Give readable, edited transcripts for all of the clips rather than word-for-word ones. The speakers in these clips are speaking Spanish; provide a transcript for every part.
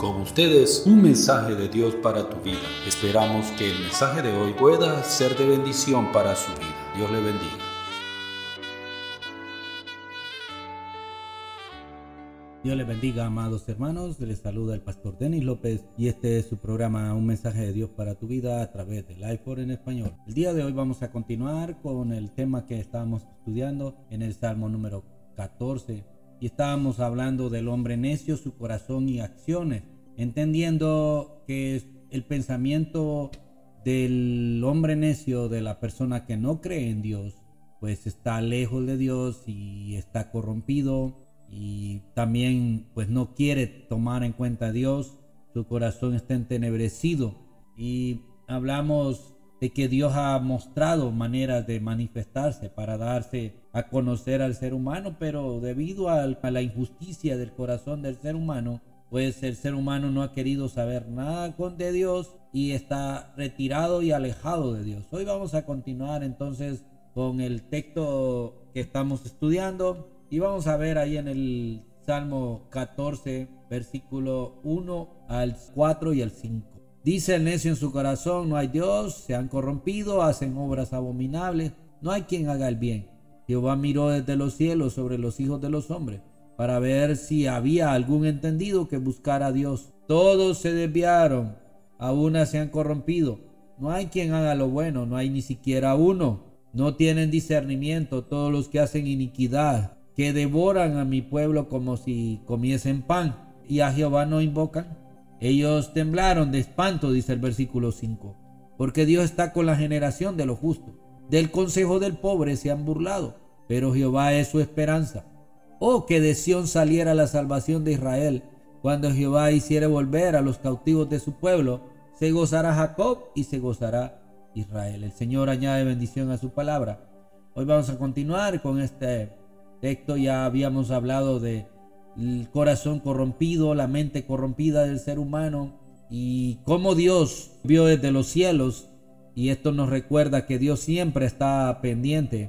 Con ustedes, un mensaje de Dios para tu vida. Esperamos que el mensaje de hoy pueda ser de bendición para su vida. Dios le bendiga. Dios les bendiga, amados hermanos. Les saluda el pastor Denis López y este es su programa Un mensaje de Dios para tu vida a través de Life4 en español. El día de hoy vamos a continuar con el tema que estábamos estudiando en el Salmo número 14 y estábamos hablando del hombre necio, su corazón y acciones, entendiendo que el pensamiento del hombre necio, de la persona que no cree en Dios, pues está lejos de Dios y está corrompido. Y también pues no quiere tomar en cuenta a Dios, su corazón está entenebrecido. Y hablamos de que Dios ha mostrado maneras de manifestarse para darse a conocer al ser humano, pero debido a la injusticia del corazón del ser humano, pues el ser humano no ha querido saber nada de Dios y está retirado y alejado de Dios. Hoy vamos a continuar entonces con el texto que estamos estudiando. Y vamos a ver ahí en el Salmo 14, versículo 1 al 4 y al 5. Dice el necio en su corazón, no hay Dios, se han corrompido, hacen obras abominables, no hay quien haga el bien. Jehová miró desde los cielos sobre los hijos de los hombres, para ver si había algún entendido que buscara a Dios. Todos se desviaron, a una se han corrompido. No hay quien haga lo bueno, no hay ni siquiera uno. No tienen discernimiento todos los que hacen iniquidad, que devoran a mi pueblo como si comiesen pan, y a Jehová no invocan. Ellos temblaron de espanto, dice el versículo 5, porque Dios está con la generación de los justos. Del consejo del pobre se han burlado, pero Jehová es su esperanza. Oh, que de Sión saliera la salvación de Israel. Cuando Jehová hiciere volver a los cautivos de su pueblo, se gozará Jacob y se gozará Israel. El Señor añade bendición a su palabra. Hoy vamos a continuar con este texto. Ya habíamos hablado del corazón corrompido, la mente corrompida del ser humano y cómo Dios vio desde los cielos, y esto nos recuerda que Dios siempre está pendiente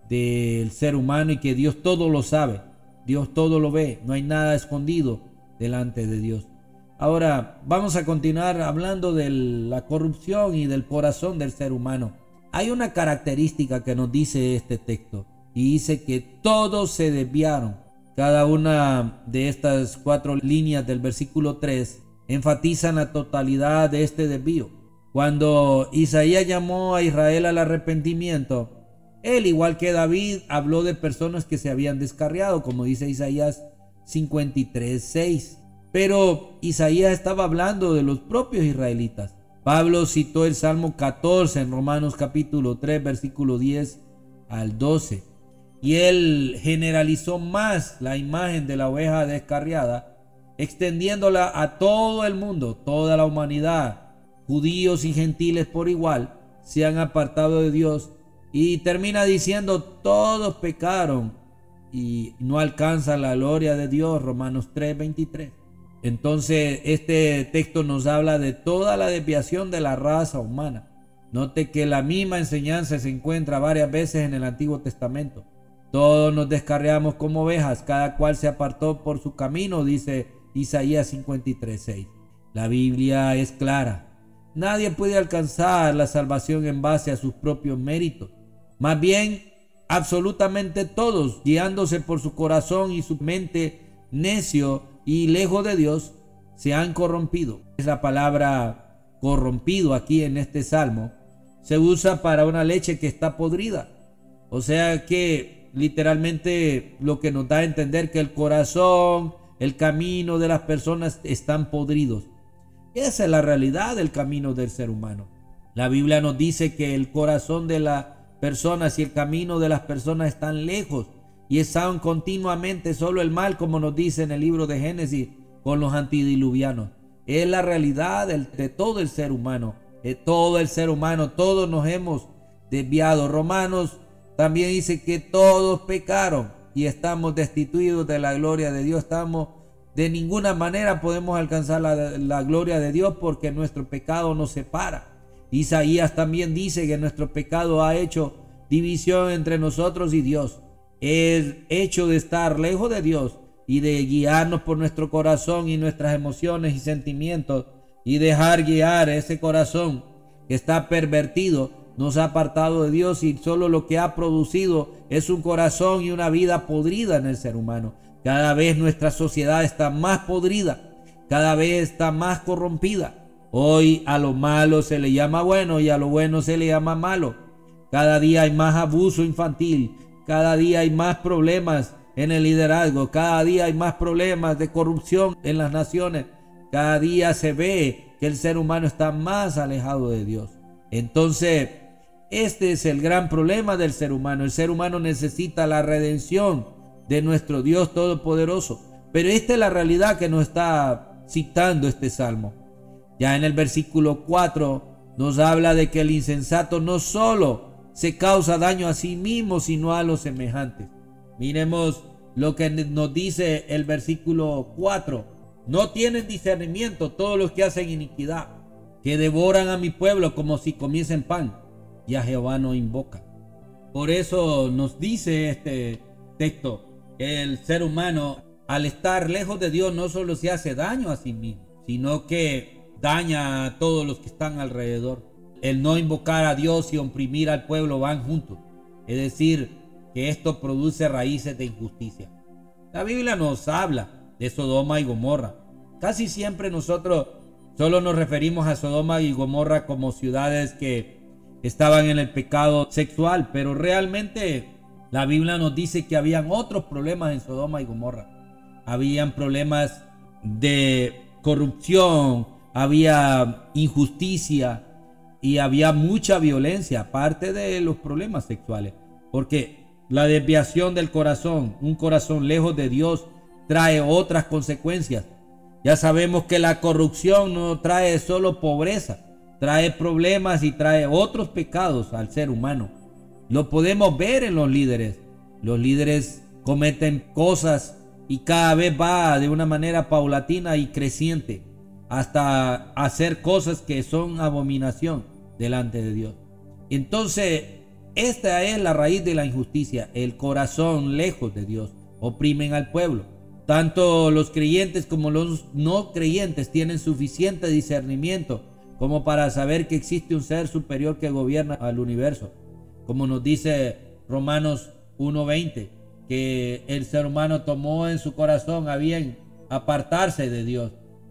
del ser humano y que Dios todo lo sabe, Dios todo lo ve, no hay nada escondido delante de Dios. Ahora vamos a continuar hablando de la corrupción y del corazón del ser humano. Hay una característica que nos dice este texto y dice que todos se desviaron. Cada una de estas 4 líneas del versículo 3 enfatizan la totalidad de este desvío. Cuando Isaías llamó a Israel al arrepentimiento, él, igual que David, habló de personas que se habían descarriado, como dice Isaías 53:6. Pero Isaías estaba hablando de los propios israelitas. Pablo citó el Salmo 14 en Romanos capítulo 3, versículo 10 al 12. Y él generalizó más la imagen de la oveja descarriada, extendiéndola a todo el mundo, toda la humanidad. Judíos y gentiles por igual se han apartado de Dios, y termina diciendo todos pecaron y no alcanzan la gloria de Dios. Romanos 3:23. Entonces este texto nos habla de toda la desviación de la raza humana. Note que la misma enseñanza se encuentra varias veces en el Antiguo Testamento. Todos nos descarriamos como ovejas, cada cual se apartó por su camino, dice Isaías 53:6. La Biblia es clara. Nadie puede alcanzar la salvación en base a sus propios méritos. Más bien, absolutamente todos, guiándose por su corazón y su mente necio y lejos de Dios, se han corrompido. Esa palabra corrompido aquí en este salmo se usa para una leche que está podrida. O sea que literalmente lo que nos da a entender que el corazón, el camino de las personas están podridos. Esa es la realidad del camino del ser humano. La Biblia nos dice que el corazón de las personas y el camino de las personas están lejos y están continuamente solo el mal, como nos dice en el libro de Génesis con los antediluvianos. Es la realidad de todo el ser humano. De todo el ser humano, todos nos hemos desviado. Romanos también dice que todos pecaron y estamos destituidos de la gloria de Dios. De ninguna manera podemos alcanzar la gloria de Dios porque nuestro pecado nos separa. Isaías también dice que nuestro pecado ha hecho división entre nosotros y Dios. El hecho de estar lejos de Dios y de guiarnos por nuestro corazón y nuestras emociones y sentimientos y dejar guiar ese corazón que está pervertido, nos ha apartado de Dios y solo lo que ha producido es un corazón y una vida podrida en el ser humano. Cada vez nuestra sociedad está más podrida, cada vez está más corrompida. Hoy a lo malo se le llama bueno y a lo bueno se le llama malo. Cada día hay más abuso infantil, cada día hay más problemas en el liderazgo, cada día hay más problemas de corrupción en las naciones, cada día se ve que el ser humano está más alejado de Dios. Entonces, este es el gran problema del ser humano. El ser humano necesita la redención de nuestro Dios Todopoderoso. Pero esta es la realidad que nos está citando este salmo. Ya en el versículo 4 nos habla de que el insensato no solo se causa daño a sí mismo, sino a los semejantes. Miremos lo que nos dice el versículo 4. No tienen discernimiento todos los que hacen iniquidad, que devoran a mi pueblo como si comiesen pan, y a Jehová no invoca. Por eso nos dice este texto que el ser humano, al estar lejos de Dios, no solo se hace daño a sí mismo, sino que daña a todos los que están alrededor. El no invocar a Dios y oprimir al pueblo van juntos. Es decir, que esto produce raíces de injusticia. La Biblia nos habla de Sodoma y Gomorra. Casi siempre nosotros solo nos referimos a Sodoma y Gomorra como ciudades que estaban en el pecado sexual, pero realmente la Biblia nos dice que habían otros problemas en Sodoma y Gomorra. Habían problemas de corrupción, había injusticia y había mucha violencia, aparte de los problemas sexuales. Porque la desviación del corazón, un corazón lejos de Dios, trae otras consecuencias. Ya sabemos que la corrupción no trae solo pobreza, trae problemas y trae otros pecados al ser humano. Lo podemos ver en los líderes. Los líderes cometen cosas y cada vez va de una manera paulatina y creciente hasta hacer cosas que son abominación delante de Dios. Entonces, esta es la raíz de la injusticia. El corazón lejos de Dios oprimen al pueblo. Tanto los creyentes como los no creyentes tienen suficiente discernimiento como para saber que existe un ser superior que gobierna al universo. Como nos dice Romanos 1:20, que el ser humano tomó en su corazón a bien apartarse de Dios.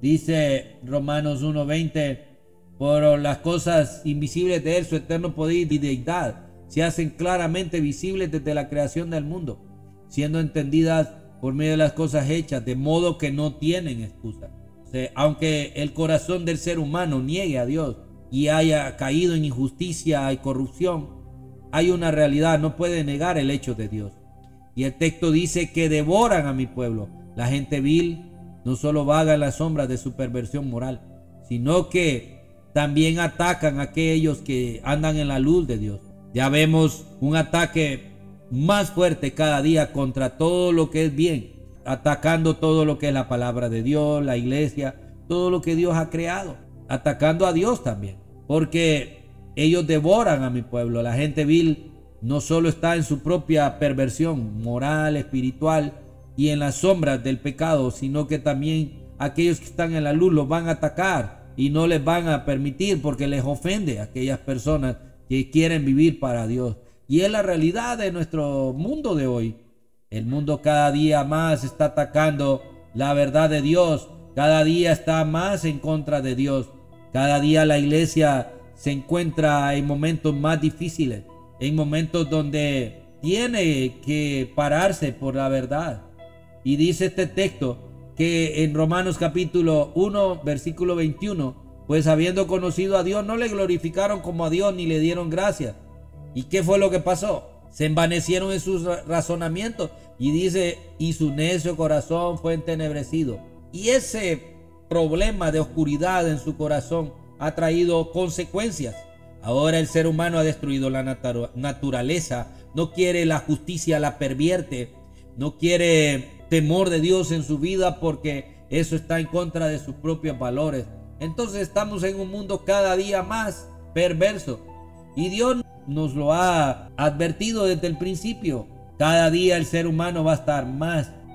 Dice Romanos 1:20, por las cosas invisibles de Él, su eterno poder y deidad, se hacen claramente visibles desde la creación del mundo, siendo entendidas por medio de las cosas hechas, de modo que no tienen excusa. O sea, aunque el corazón del ser humano niegue a Dios y haya caído en injusticia y corrupción, hay una realidad, no puede negar el hecho de Dios. Y el texto dice que devoran a mi pueblo. La gente vil no solo vaga en las sombras de su perversión moral, sino que también atacan a aquellos que andan en la luz de Dios. Ya vemos un ataque más fuerte cada día contra todo lo que es bien, atacando todo lo que es la palabra de Dios, la iglesia, todo lo que Dios ha creado, atacando a Dios también, porque ellos devoran a mi pueblo. La gente vil no solo está en su propia perversión moral, espiritual y en las sombras del pecado, sino que también aquellos que están en la luz los van a atacar y no les van a permitir, porque les ofende a aquellas personas que quieren vivir para Dios. Y es la realidad de nuestro mundo de hoy. El mundo cada día más está atacando la verdad de Dios. Cada día está más en contra de Dios. Cada día la iglesia se encuentra en momentos más difíciles, en momentos donde tiene que pararse por la verdad. Y dice este texto que en Romanos capítulo 1, versículo 21, pues habiendo conocido a Dios, no le glorificaron como a Dios ni le dieron gracias. ¿Y qué fue lo que pasó? Se envanecieron en sus razonamientos. Y dice, y su necio corazón fue entenebrecido. Y ese problema de oscuridad en su corazón ha traído consecuencias. Ahora el ser humano ha destruido la naturaleza. No quiere la justicia, la pervierte. No quiere temor de Dios en su vida porque eso está en contra de sus propios valores. Entonces estamos en un mundo cada día más perverso. Y Dios nos lo ha advertido desde el principio. Cada día el ser humano va a estar más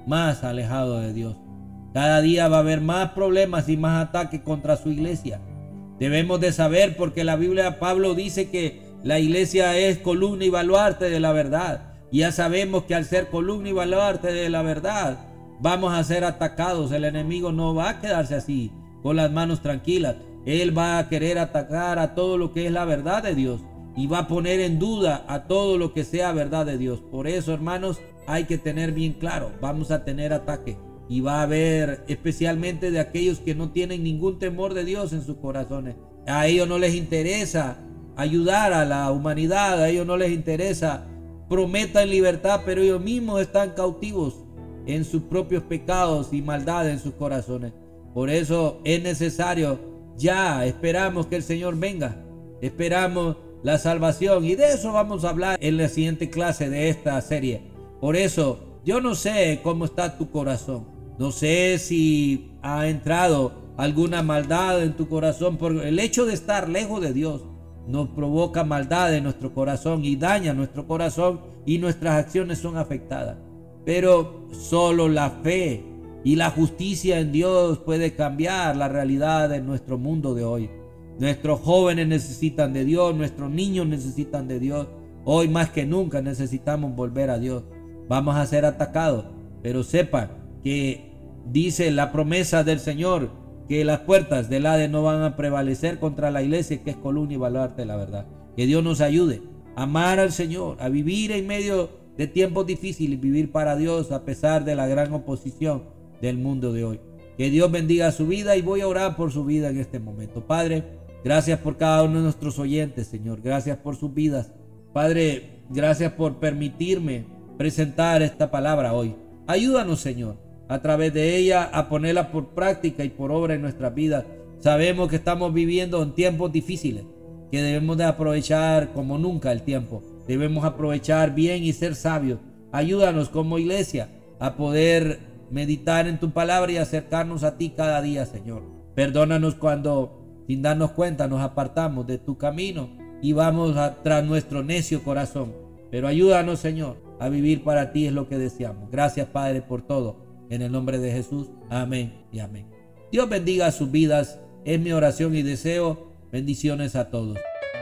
más alejado de Dios. Cada día va a haber más problemas y más ataques contra su iglesia. Debemos de saber, porque la Biblia, Pablo dice que la iglesia es columna y baluarte de la verdad. Y ya sabemos que al ser columna y baluarte de la verdad, vamos a ser atacados. El enemigo no va a quedarse así, con las manos tranquilas. Él va a querer atacar a todo lo que es la verdad de Dios y va a poner en duda a todo lo que sea verdad de Dios. Por eso, hermanos, hay que tener bien claro, vamos a tener ataque y va a haber especialmente de aquellos que no tienen ningún temor de Dios en sus corazones. A ellos no les interesa ayudar a la humanidad, a ellos no les interesa prometan libertad, pero ellos mismos están cautivos en sus propios pecados y maldad en sus corazones. Por eso es necesario, ya esperamos que el Señor venga, esperamos la salvación, y de eso vamos a hablar en la siguiente clase de esta serie. Por eso yo no sé cómo está tu corazón, no sé si ha entrado alguna maldad en tu corazón, porque el hecho de estar lejos de Dios nos provoca maldad en nuestro corazón y daña nuestro corazón, y nuestras acciones son afectadas. Pero solo la fe y la justicia en Dios puede cambiar la realidad de nuestro mundo de hoy. Nuestros jóvenes necesitan de Dios, nuestros niños necesitan de Dios. Hoy más que nunca necesitamos volver a Dios. Vamos a ser atacados, pero sepan que dice la promesa del Señor que las puertas del Hades no van a prevalecer contra la iglesia, que es columna y baluarte de la verdad. Que Dios nos ayude a amar al Señor, a vivir en medio de tiempos difíciles, vivir para Dios a pesar de la gran oposición del mundo de hoy. Que Dios bendiga su vida, y voy a orar por su vida en este momento. Padre, gracias por cada uno de nuestros oyentes, Señor. Gracias por sus vidas. Padre, gracias por permitirme presentar esta palabra hoy. Ayúdanos, Señor, a través de ella a ponerla por práctica y por obra en nuestras vidas. Sabemos que estamos viviendo en tiempos difíciles, que debemos de aprovechar como nunca el tiempo. Debemos aprovechar bien y ser sabios. Ayúdanos como iglesia a poder meditar en tu palabra y acercarnos a ti cada día, Señor. Perdónanos cuando, sin darnos cuenta, nos apartamos de tu camino y vamos tras nuestro necio corazón. Pero ayúdanos, Señor, a vivir para ti, es lo que deseamos. Gracias, Padre, por todo. En el nombre de Jesús, amén y amén. Dios bendiga sus vidas, es mi oración y deseo. Bendiciones a todos.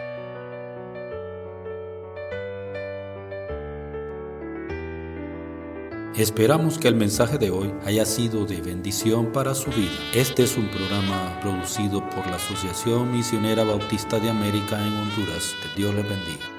Esperamos que el mensaje de hoy haya sido de bendición para su vida. Este es un programa producido por la Asociación Misionera Bautista de América en Honduras. Que Dios les bendiga.